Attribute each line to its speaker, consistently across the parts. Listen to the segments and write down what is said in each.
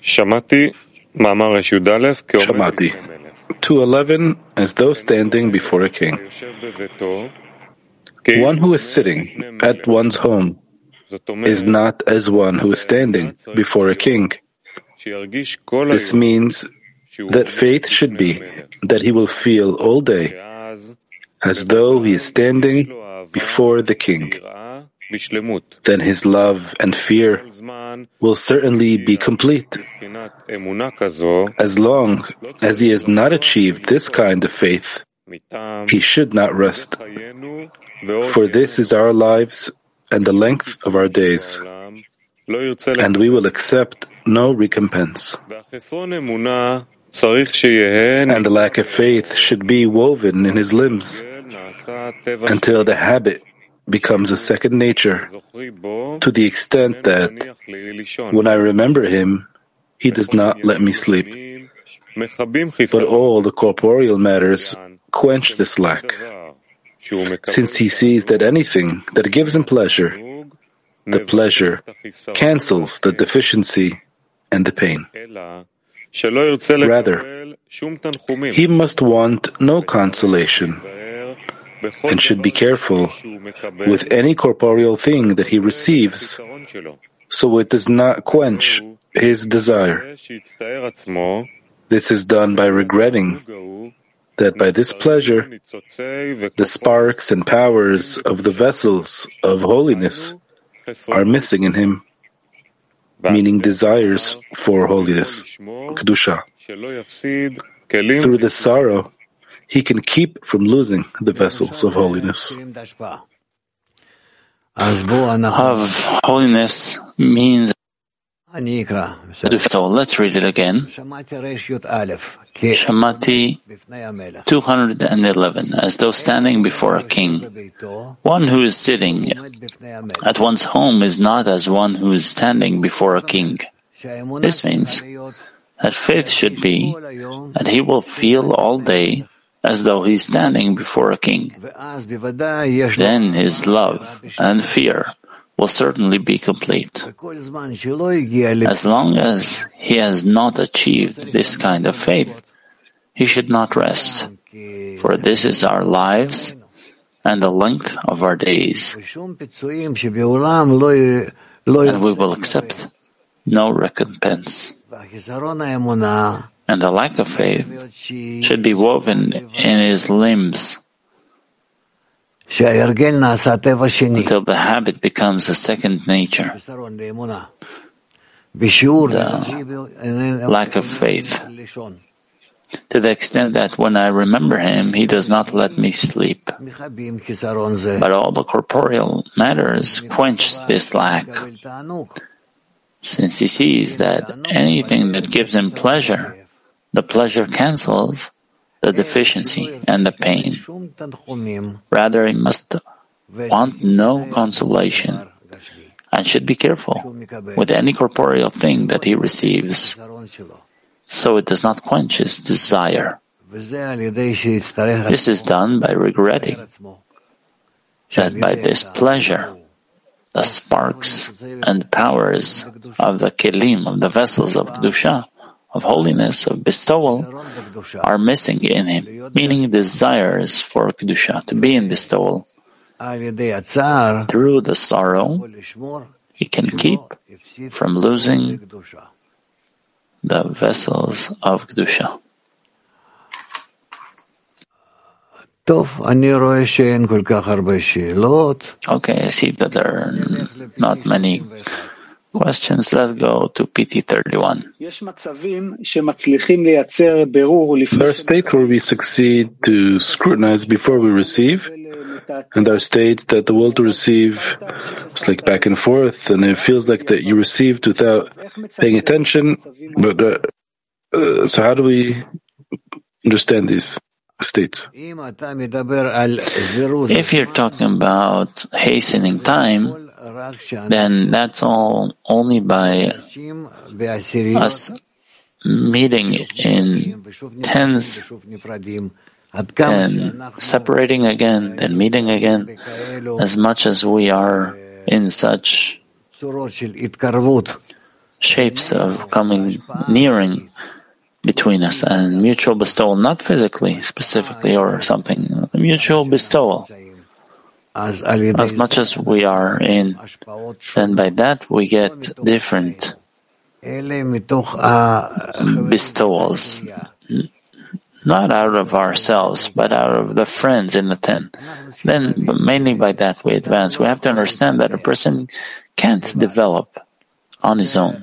Speaker 1: Shamati
Speaker 2: 2:11, as though standing before a king. One who is sitting at one's home is not as one who is standing before a king. This means that faith should be that he will feel all day as though he is standing before the king. Then his love and fear will certainly be complete. As long as he has not achieved this kind of faith, he should not rest. For this is our lives and the length of our days, and we will accept no recompense. And the lack of faith should be woven in his limbs until the habit becomes a second nature, to the extent that when I remember him, he does not let me sleep. But all the corporeal matters quench this lack, since he sees that anything that gives him pleasure, the pleasure cancels the deficiency and the pain. Rather, he must want no consolation and should be careful with any corporeal thing that he receives, so it does not quench his desire. This is done by regretting that by this pleasure, the sparks and powers of the vessels of holiness are missing in him, meaning desires for holiness, Kedusha. Through this sorrow, he can keep from losing the vessels of holiness.
Speaker 3: Of holiness means. So let's read it again. Shamati 211, as though standing before a king. One who is sitting at one's home is not as one who is standing before a king. This means that faith should be that he will feel all day as though he's standing before a king. Then his love and fear will certainly be complete. As long as he has not achieved this kind of faith, he should not rest, for this is our lives and the length of our days, and we will accept no recompense. And the lack of faith should be woven in his limbs until the habit becomes a second nature. The lack of faith, to the extent that when I remember him, he does not let me sleep. But all the corporeal matters quench this lack, since he sees that anything that gives him pleasure, the pleasure cancels the deficiency and the pain. Rather, he must want no consolation and should be careful with any corporeal thing that he receives, so it does not quench his desire. This is done by regretting that by this pleasure, the sparks and powers of the kelim, of the vessels of Kedusha, of holiness, of bestowal, are missing in him, meaning desires for Kedusha, to be in bestowal. Through the sorrow, he can keep from losing the vessels of Kedusha. Okay, I see that there are not many questions. Let's go to PT 31.
Speaker 2: There are states where we succeed to scrutinize before we receive, and there are states that the will to receive is like back and forth, and it feels like that you received without paying attention. But so how do we understand these states?
Speaker 3: If you're talking about hastening time, then that's all only by us meeting in tens and separating again, then meeting again, as much as we are in such shapes of coming, nearing between us, and mutual bestowal, not physically, specifically, or something, mutual bestowal. As much as we are in, and by that we get different bestowals, not out of ourselves, but out of the friends in the 10. Then, but mainly by that we advance. We have to understand that a person can't develop on his own.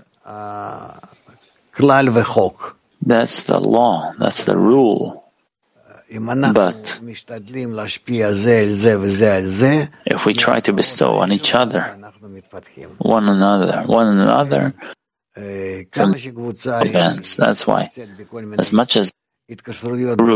Speaker 3: That's the law, that's the rule. But if we try to bestow on each other, one another, advance. That's why, as much as group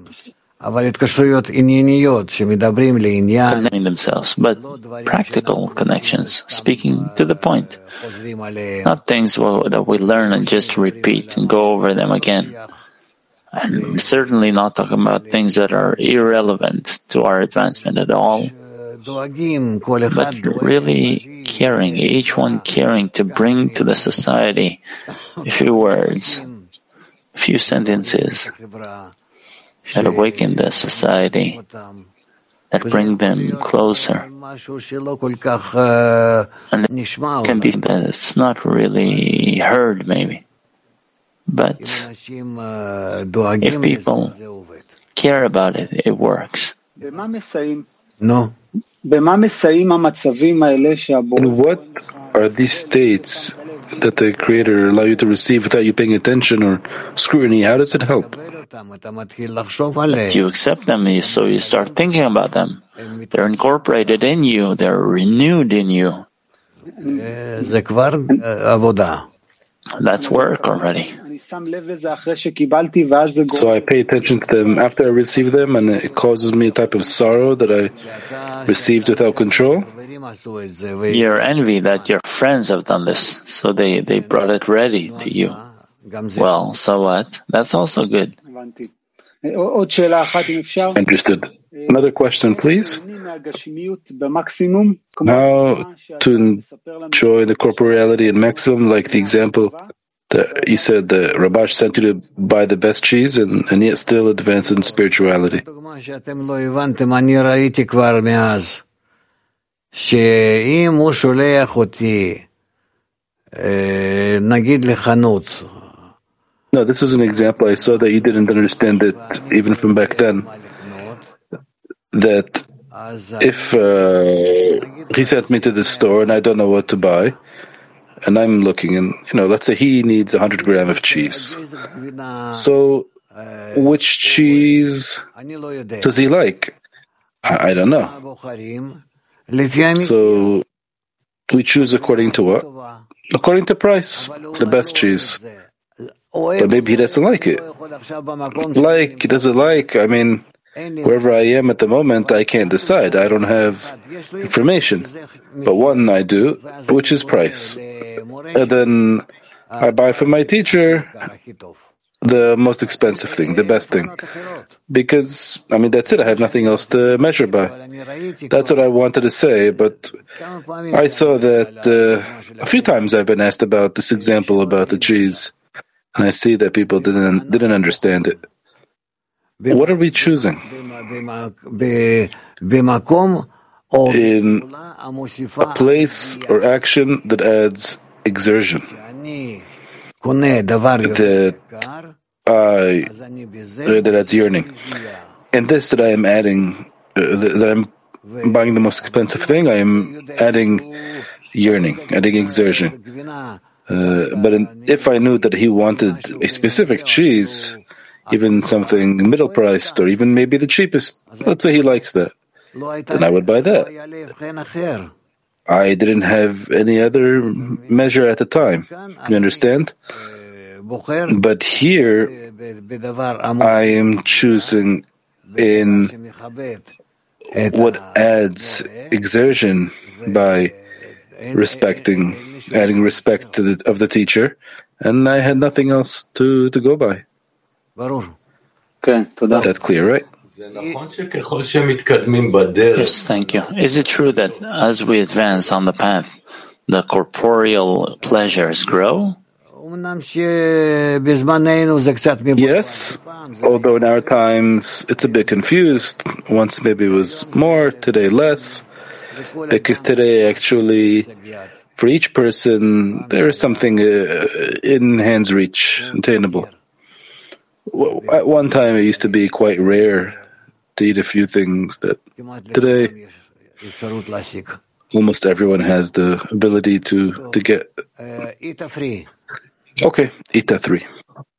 Speaker 3: connecting themselves, but practical connections, speaking to the point, not things that we learn and just repeat and go over them again, and certainly not talking about things that are irrelevant to our advancement at all, but really caring, each one caring to bring to the society a few words, a few sentences that awaken the society, that bring them closer. And it can be that it's not really heard, maybe. But if people care about it, it works.
Speaker 2: No. In what are these states that the Creator allow you to receive without you paying attention or scrutiny? How does it help?
Speaker 3: You accept them, so you start thinking about them. They're incorporated in you. They're renewed in you. That's work already.
Speaker 2: So I pay attention to them after I receive them, and it causes me a type of sorrow that I received without control.
Speaker 3: You're envy that your friends have done this, so they brought it ready to you. Well, so what? That's also good.
Speaker 2: Understood. Another question, please. How to enjoy the corporeality in maximum, like the example that you said that Rabash sent you to buy the best cheese and yet still advance in spirituality. No, this is an example. I saw that you didn't understand it even from back then. That if he sent me to the store and I don't know what to buy, and I'm looking and, let's say he needs 100 grams of cheese. So which cheese does he like? I don't know. So we choose according to what? According to price, the best cheese. But maybe he doesn't like it. He doesn't like, wherever I am at the moment, I can't decide. I don't have information. But one I do, which is price. And then I buy from my teacher the most expensive thing, the best thing. Because, that's it. I have nothing else to measure by. That's what I wanted to say, but I saw that a few times I've been asked about this example about the cheese, and I see that people didn't understand it. What are we choosing? In a place or action that adds exertion. That adds yearning. And this that I am adding, that I'm buying the most expensive thing, I am adding yearning, adding exertion. But if I knew that he wanted a specific cheese, even something middle priced or even maybe the cheapest, let's say he likes that, then I would buy that. I didn't have any other measure at the time. You understand? But here, I am choosing in what adds exertion by adding respect of the teacher, and I had nothing else to go by. That's clear, right?
Speaker 3: Yes, thank you. Is it true that as we advance on the path, the corporeal pleasures grow?
Speaker 2: Yes, although in our times it's a bit confused. Once maybe it was more, today less. Because today actually, for each person, there is something in hand's reach, attainable. At one time it used to be quite rare to eat a few things that today almost everyone has the ability to get. Okay, Ita 3.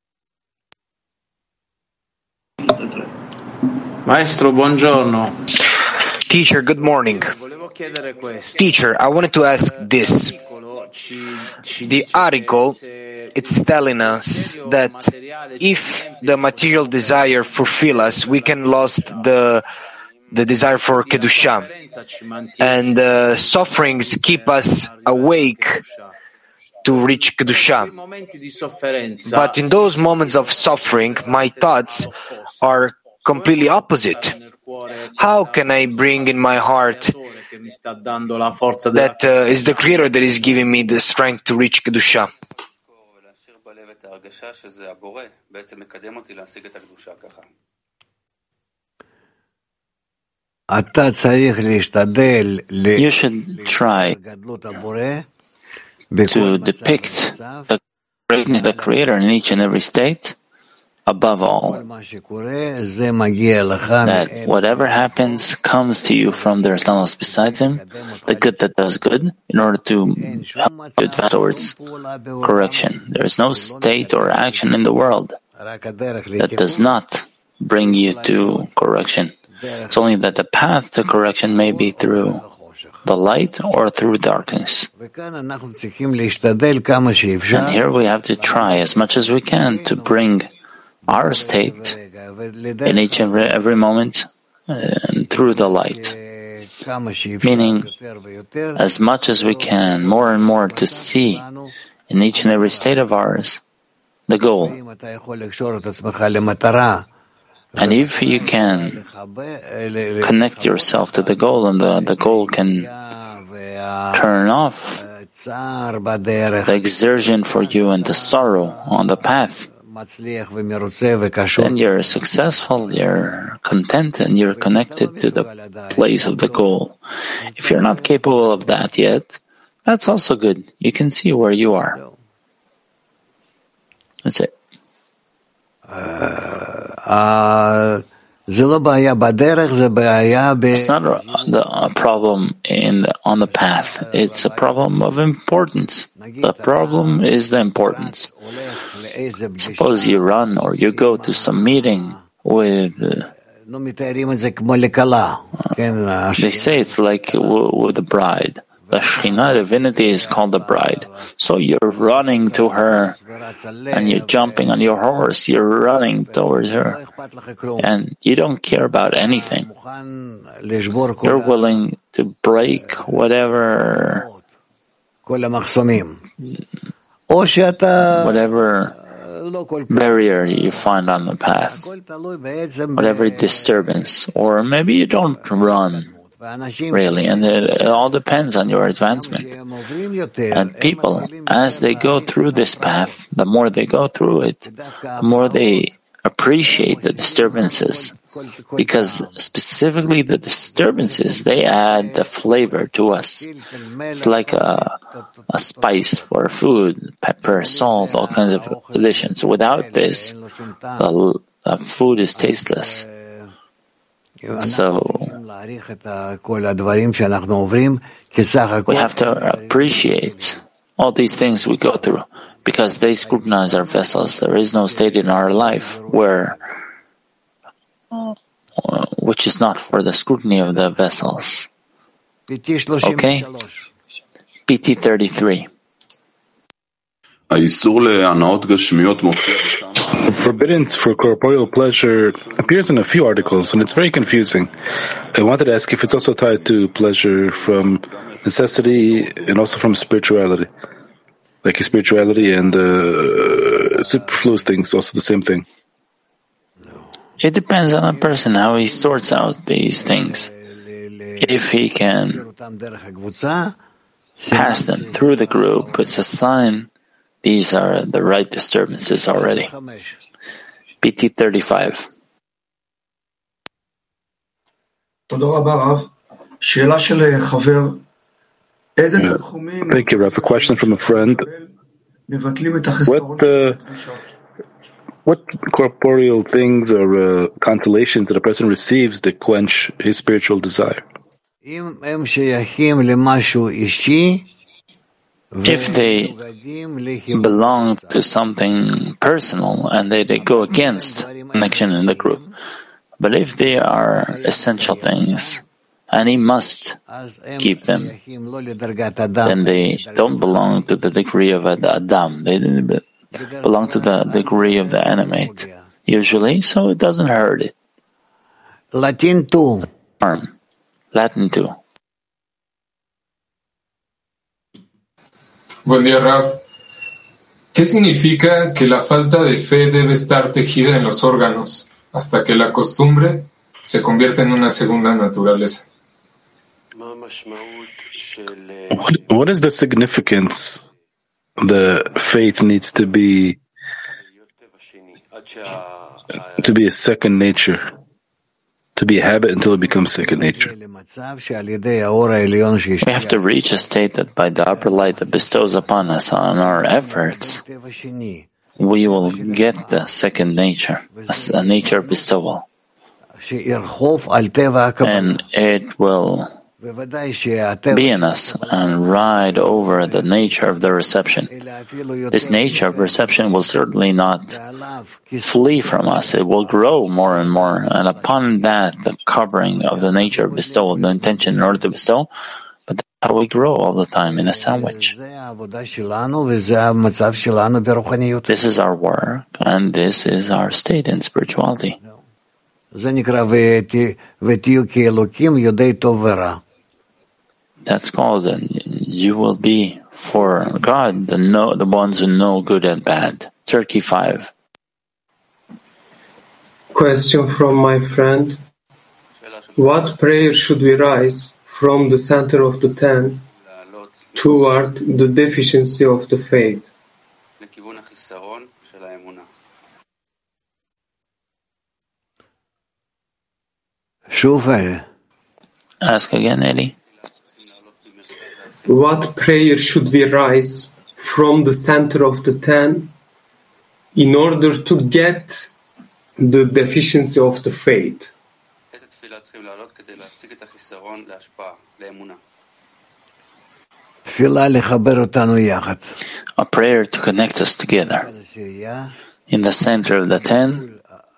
Speaker 1: Maestro, buongiorno.
Speaker 4: Teacher, good morning. Teacher, I wanted to ask this. The article, it's telling us that if the material desire fulfill us, we can lose the desire for Kedusha. And sufferings keep us awake to reach Kedusha. But in those moments of suffering, my thoughts are completely opposite. How can I bring in my heart that is the Creator that is giving me the strength to reach Kedusha?
Speaker 3: You should try to depict the greatness of the Creator in each and every state. Above all, that whatever happens comes to you from there is nothing else besides Him, the good that does good, in order to help you advance towards correction. There is no state or action in the world that does not bring you to correction. It's only that the path to correction may be through the light or through darkness. And here we have to try as much as we can to bring our state in each and every moment and through the light. Meaning, as much as we can, more and more to see in each and every state of ours the goal. And if you can connect yourself to the goal, and the goal can turn off the exertion for you and the sorrow on the path, then you're successful, you're content, and you're connected to the place of the goal. If you're not capable of that yet, that's also good. You can see where you are. That's it. It's not a problem on the path. It's a problem of importance. The problem is the importance. Suppose you run or you go to some meeting with... they say it's like with the bride. The Shekhinah divinity is called the bride. So you're running to her and you're jumping on your horse. You're running towards her. And you don't care about anything. You're willing to break whatever barrier you find on the path, whatever disturbance. Or maybe you don't run. Really, and it all depends on your advancement. And people, as they go through this path, the more they go through it, the more they appreciate the disturbances, because specifically the disturbances, they add the flavor to us. It's like a spice for food, pepper, salt, all kinds of additions. Without this, the food is tasteless. So we have to appreciate all these things we go through, because they scrutinize our vessels. There is no state in our life which is not for the scrutiny of the vessels. Okay? PT 33.
Speaker 2: Forbiddance for corporeal pleasure appears in a few articles, and it's very confusing. I wanted to ask if it's also tied to pleasure from necessity and also from spirituality. Like spirituality and superfluous things, also the same thing.
Speaker 3: It depends on a person, how he sorts out these things. If he can pass them through the group, it's a sign these are the right disturbances already. PT 35.
Speaker 2: Thank you, Rav. A question from a friend. What corporeal things or consolations that a person receives that quench his spiritual desire?
Speaker 3: If they belong to something personal and they go against connection in the group, but if they are essential things and he must keep them, then they don't belong to the degree of Adam. They belong to the degree of the animate, usually, so it doesn't hurt it.
Speaker 5: Latin 2.
Speaker 3: Latin 2.
Speaker 6: Buen día, Rav. ¿Qué significa que la falta de fe debe estar tejida en los órganos hasta que la costumbre se convierta en una segunda naturaleza?
Speaker 2: What is the significance the faith needs to be a second nature, to be a habit until it becomes second nature?
Speaker 3: We have to reach a state that by the upper light that bestows upon us on our efforts, we will get the second nature, a nature of bestowal. And it will be in us and ride over the nature of the reception. This nature of reception will certainly not flee from us. It will grow more and more. And upon that, the covering of the nature of bestowal, the intention in order to bestow, but that's how we grow all the time in a sandwich. This is our work, and this is our state in spirituality. That's called, you will be for God, the ones who know good and bad. Turkey 5.
Speaker 7: Question from my friend. What prayer should we rise from the center of the 10 toward the deficiency of the faith?
Speaker 3: Ask again, Eli.
Speaker 7: What prayer should we rise from the center of the 10 in order to get the deficiency of the faith?
Speaker 3: A prayer to connect us together. In the center of the 10,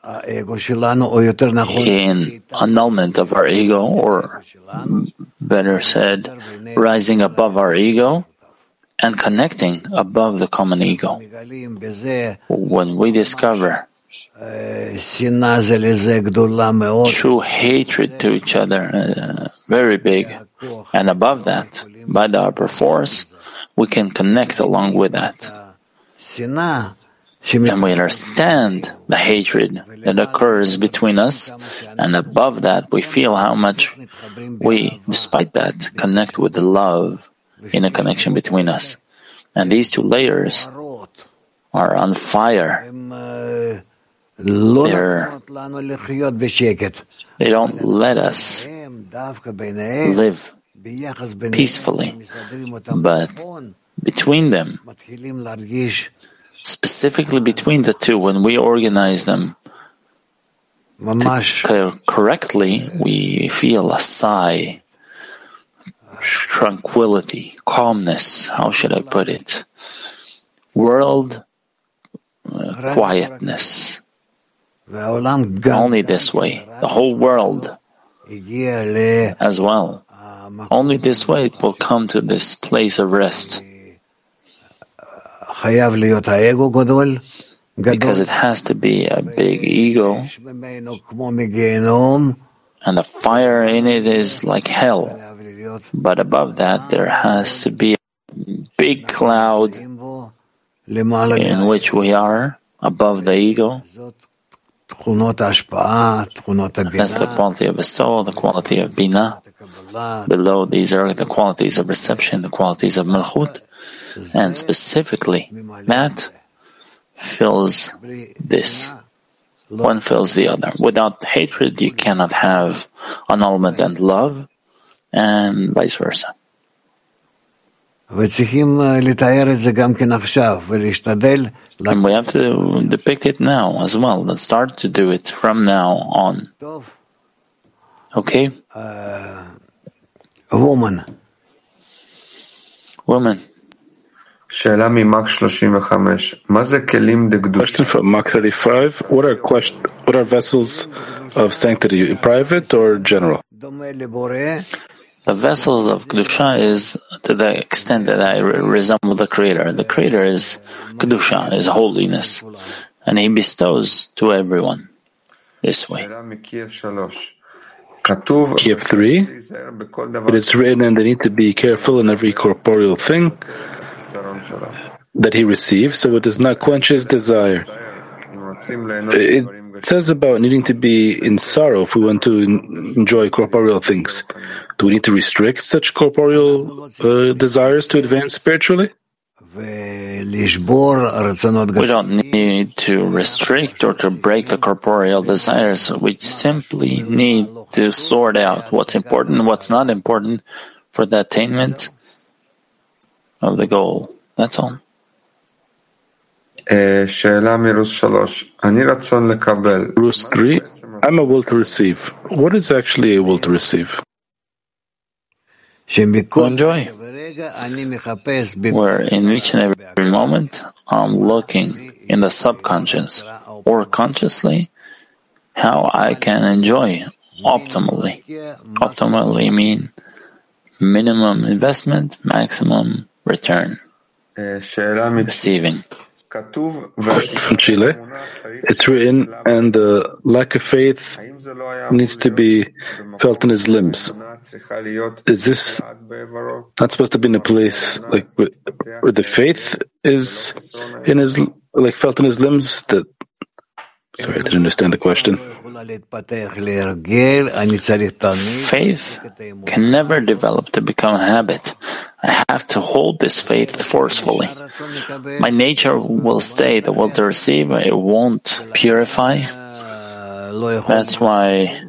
Speaker 3: in annulment of our ego, or better said, rising above our ego and connecting above the common ego. When we discover true hatred to each other, very big, and above that, by the upper force, we can connect along with that. And we understand the hatred that occurs between us, and above that we feel how much we, despite that, connect with the love in a connection between us. And these two layers are on fire. They don't let us live peacefully, but between them, specifically between the two, when we organize them correctly, we feel a sigh, tranquility, calmness, how should I put it? World quietness. Only this way. The whole world as well. Only this way it will come to this place of rest. Because it has to be a big ego, and the fire in it is like hell. But above that, there has to be a big cloud in which we are, above the ego. That's the quality of bestowal, the quality of Binah. Below these are the qualities of reception, the qualities of Malchut, and specifically that fills this. One fills the other. Without hatred, you cannot have annulment and love, and vice versa. And we have to depict it now as well. Let's start to do it from now on. Okay? Woman.
Speaker 2: Question from Mach 35. What are vessels of sanctity, private or general?
Speaker 3: The vessels of Kedusha is to the extent that I resemble the Creator. The Creator is Kedusha, is holiness, and He bestows to everyone this way.
Speaker 2: Kiev 3. It is written, and they need to be careful in every corporeal thing that he receives, so it does not quench his desire. It says about needing to be in sorrow if we want to enjoy corporeal things. Do we need to restrict such corporeal desires to advance spiritually?
Speaker 3: We don't need to restrict or to break the corporeal desires. We simply need to sort out what's important and what's not important for the attainment of the goal. That's all.
Speaker 2: Rus 3. I'm a will to receive. What is actually a will to receive?
Speaker 3: To enjoy. Where in each and every moment I'm looking in the subconscious or consciously how I can enjoy optimally. Optimally mean minimum investment, maximum return. Receiving.
Speaker 2: From Chile. It's written, and the lack of faith needs to be felt in his limbs. Is this not supposed to be in a place like where the faith is in his, like felt in his limbs? Sorry, I didn't understand the question.
Speaker 3: Faith can never develop to become a habit. I have to hold this faith forcefully. My nature will stay the will to receive. It won't purify. That's why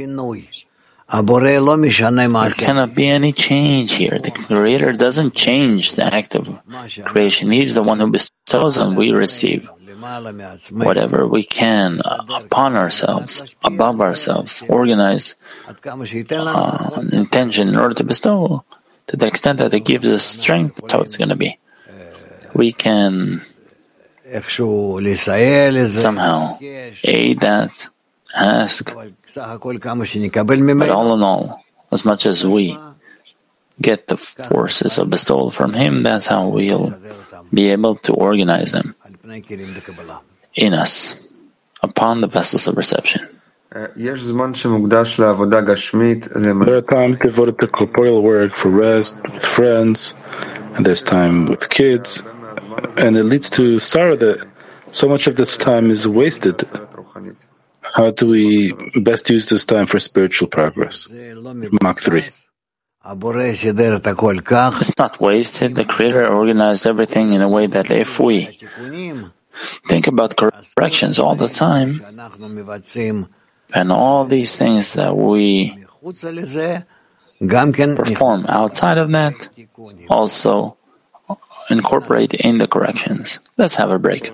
Speaker 3: there cannot be any change here. The Creator doesn't change the act of creation. He's the one who bestows and we receive. Whatever we can upon ourselves, above ourselves, organize an intention in order to bestow to the extent that it gives us strength, that's how it's going to be. We can somehow aid that, ask, but all in all, as much as we get the forces of bestowal from Him, that's how we'll be able to organize them in us, upon the vessels of reception.
Speaker 2: There are times devoted to corporeal work for rest, with friends, and there's time with kids, and it leads to sorrow that so much of this time is wasted. How do we best use this time for spiritual progress? Mach 3.
Speaker 3: It's not wasted. The Creator organized everything in a way that if we think about corrections all the time, and all these things that we perform outside of that, also incorporate in the corrections. Let's have a break.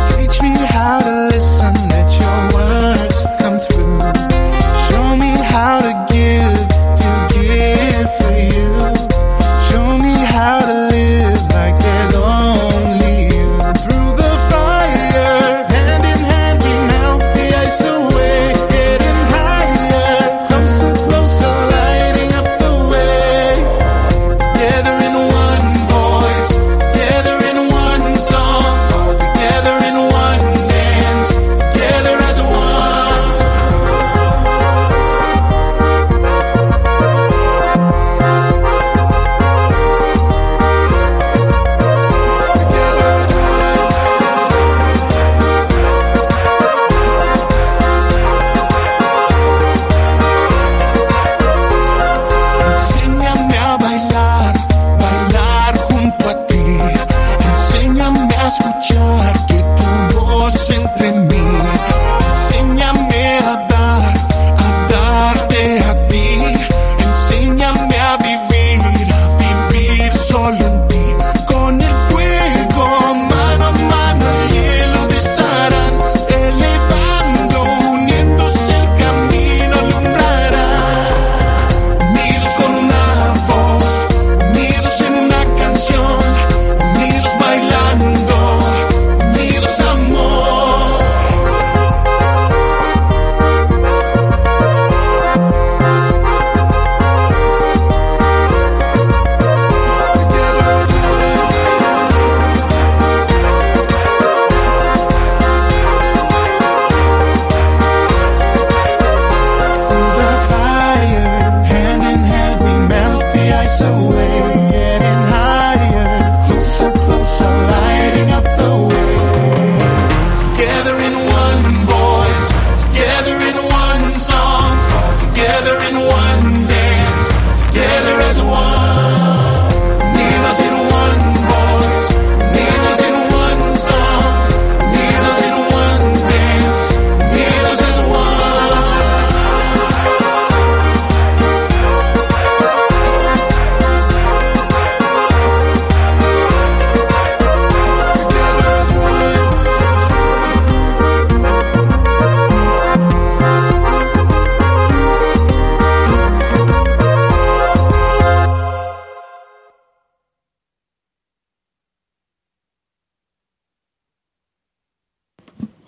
Speaker 8: How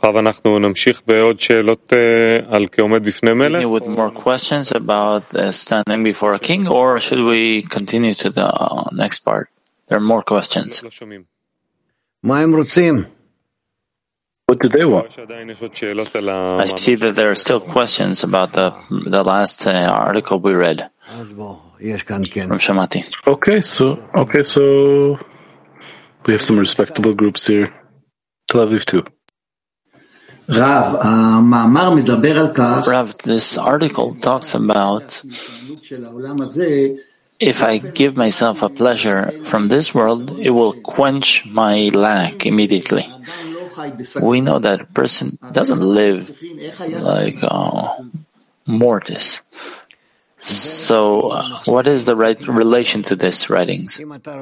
Speaker 3: Continue with more questions about standing before a king, or should we continue to the next part? There are more questions.
Speaker 2: What do they want?
Speaker 3: I see that there are still questions about the last article we read from Shamati.
Speaker 2: Okay, so we have some respectable groups here. Tel Aviv too.
Speaker 3: Rav, this article talks about if I give myself a pleasure from this world, it will quench my lack immediately. We know that a person doesn't live like mortis. So, what is the right relation to this writings?
Speaker 2: We need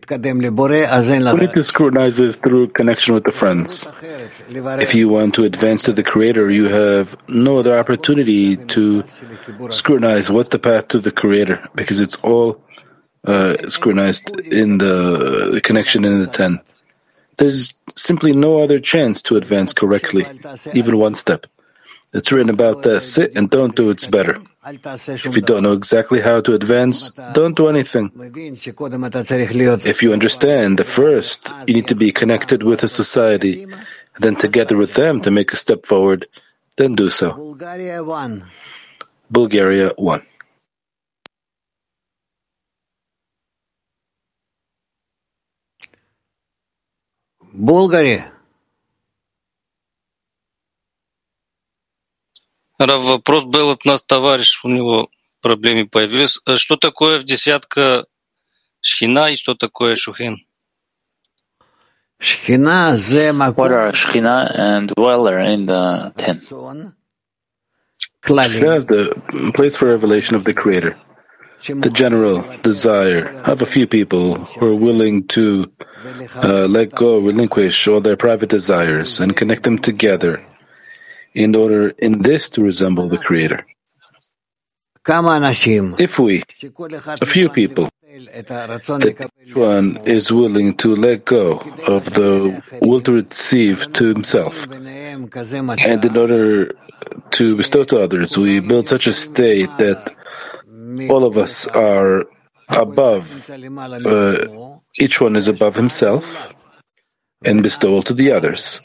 Speaker 2: to scrutinize this through connection with the friends. If you want to advance to the Creator, you have no other opportunity to scrutinize what's the path to the Creator, because it's all scrutinized in the connection in the 10. There's simply no other chance to advance correctly, even one step. It's written about that. Sit and don't do, it's better. If you don't know exactly how to advance, don't do anything. If you understand that first you need to be connected with a society, and then together with them to make a step forward, then do so. Bulgaria 1.
Speaker 5: Bulgaria.
Speaker 8: Вопрос был от нас, товарищ, у него проблемы появились. Что такое в десятка Шхина и что такое Шухен?
Speaker 3: What are Shechina and dweller in the 10?
Speaker 2: Shechina is the place for revelation of the Creator, the general desire of a few people who are willing to let go, relinquish all their private desires and connect them together in order in this to resemble the Creator. If we, a few people, that each one is willing to let go of the will to receive to himself, and in order to bestow to others, we build such a state that all of us are above, each one is above himself, and bestow to the others.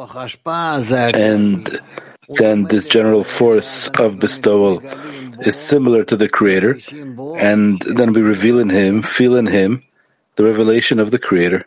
Speaker 2: And then this general force of bestowal is similar to the Creator, and then we reveal in Him, feel in Him, the revelation of the Creator.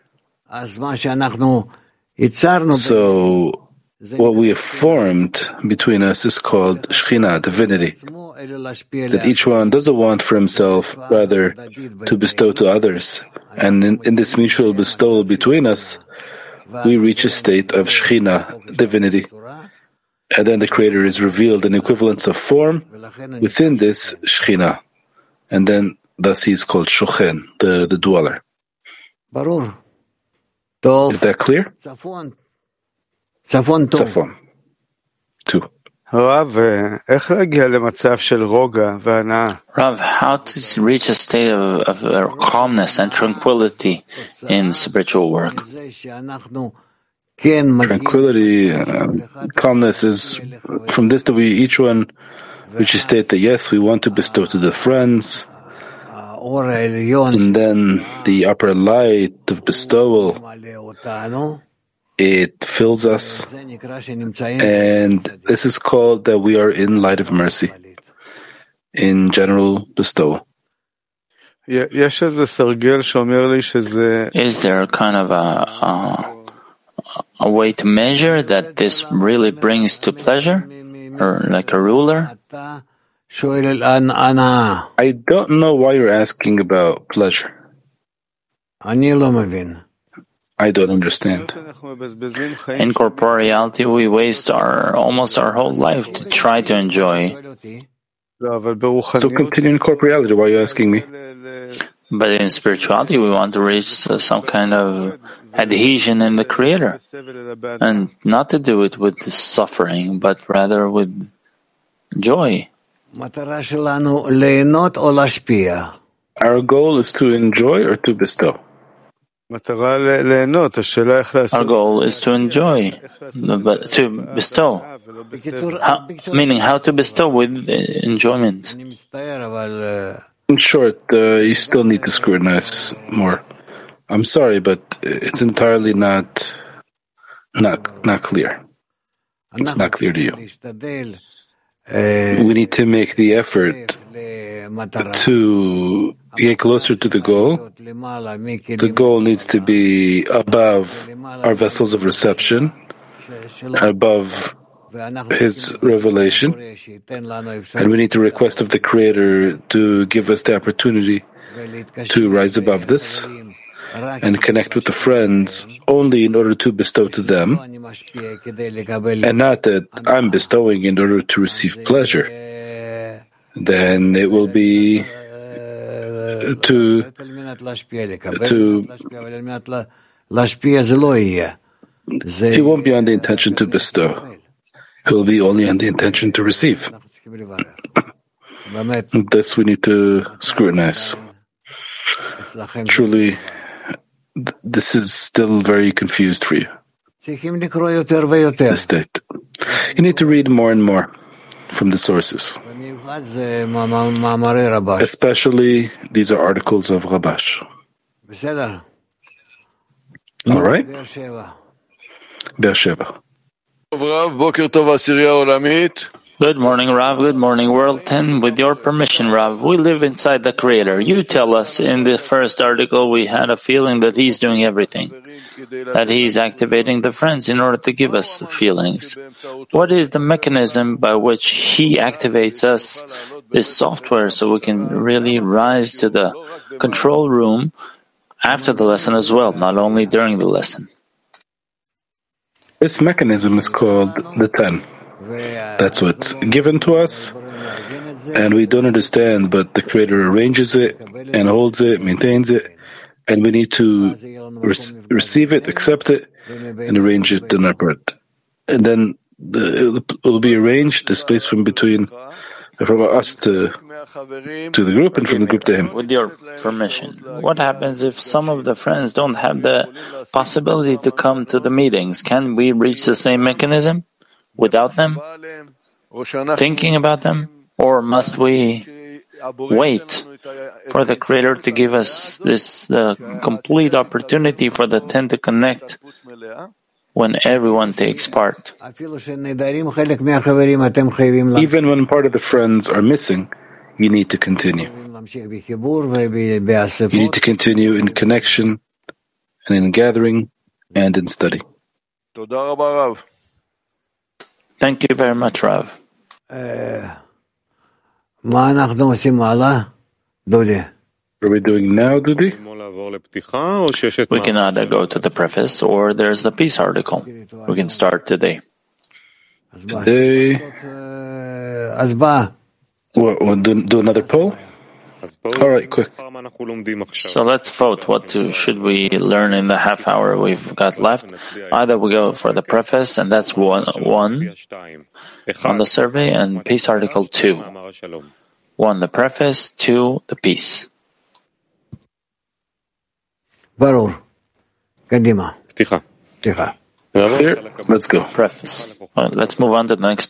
Speaker 2: So, what we have formed between us is called Shechina, divinity, that each one doesn't want for himself, rather to bestow to others. And in this mutual bestowal between us, we reach a state of Shechina, divinity. And then the Creator is revealed in equivalence of form within this Shechina. And then thus he is called Shochen, the dweller. Is that clear? Safon. 2.
Speaker 3: Rav, how to reach a state of calmness and tranquility in spiritual work?
Speaker 2: Tranquility, calmness is from this that we each one reach a state that yes, we want to bestow to the friends, and then the upper light of bestowal, it fills us, and this is called that we are in light of mercy, in general bestowal.
Speaker 3: Is there kind of a way to measure that this really brings to pleasure, or like a ruler?
Speaker 2: I don't know why you're asking about pleasure. I don't understand.
Speaker 3: In corporeality, we waste almost our whole life to try to enjoy.
Speaker 2: So continue in corporeality. Why are you asking me?
Speaker 3: But in spirituality, we want to reach some kind of adhesion in the Creator, and not to do it with suffering, but rather with joy.
Speaker 2: Our goal is to enjoy or to bestow.
Speaker 3: Our goal is to enjoy, to bestow. Meaning how to bestow with enjoyment.
Speaker 2: In short, you still need to scrutinize more. I'm sorry, but it's entirely not clear. It's not clear to you. We need to make the effort to get closer to the goal. The goal needs to be above our vessels of reception, above His revelation, and we need to request of the Creator to give us the opportunity to rise above this and connect with the friends only in order to bestow to them, and not that I'm bestowing in order to receive pleasure. Then it will be He won't be on the intention to bestow. It will be only on the intention to receive. This we need to scrutinize. Truly, this is still very confused for you. The state. You need to read more and more from the sources. Especially, these are articles of Rabash. All right? Beersheba.
Speaker 3: Good morning, Rav. Good morning, World 10. With your permission, Rav, we live inside the Creator. You tell us in the first article we had a feeling that He's doing everything, that He's activating the friends in order to give us the feelings. What is the mechanism by which He activates us, this software, so we can really rise to the control room after the lesson as well, not only during the lesson?
Speaker 2: This mechanism is called the 10. That's what's given to us, and we don't understand, but the Creator arranges it and holds it, maintains it, and we need to receive it, accept it, and arrange it in our part. And then it will be arranged, the space from us to the group and from the group to Him.
Speaker 3: With your permission, what happens if some of the friends don't have the possibility to come to the meetings? Can we reach the same mechanism without them, thinking about them? Or must we wait for the Creator to give us the complete opportunity for the 10 to connect when everyone takes part?
Speaker 2: Even when part of the friends are missing, you need to continue. You need to continue in connection and in gathering and in study.
Speaker 3: Thank you very much, Rav.
Speaker 2: What are we doing now, Dudi?
Speaker 3: We can either go to the preface or there's the peace article. We can start today.
Speaker 2: Today, do another poll? All right, quick.
Speaker 3: So let's vote. What should we learn in the half hour we've got left? Either we go for the preface, and that's one on the survey, and peace article 2. 1, the preface, 2, the peace.
Speaker 2: Clear? Let's go.
Speaker 3: Preface. Let's move on to the next